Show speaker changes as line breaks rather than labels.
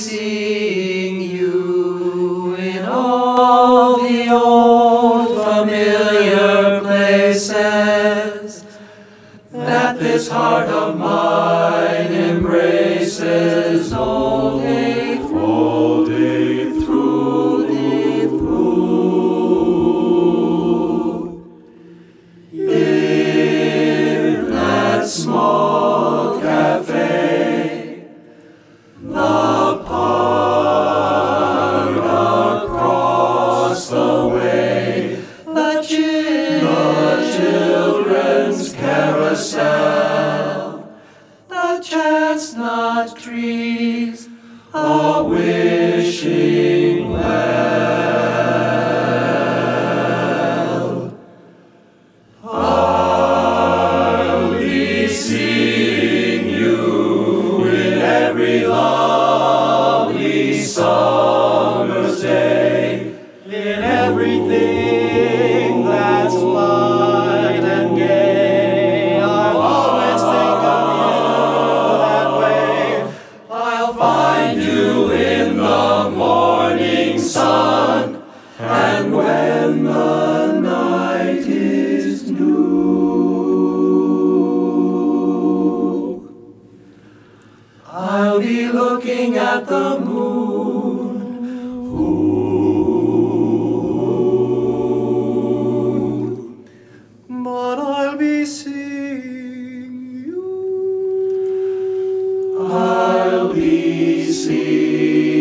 seeing you in all the old familiar places that this heart of mine embraces all day through, in that small cafe, the park across the way, the children's carousel, the chestnut trees are wishing well. I'll be seeing you in every lovely summer's day, in everything that's light and gay. I'll always think of you that way. I'll find you in the morning sun, and when the night is new, I'll be looking at the moon. But I'll be seeing you. I'll be seeing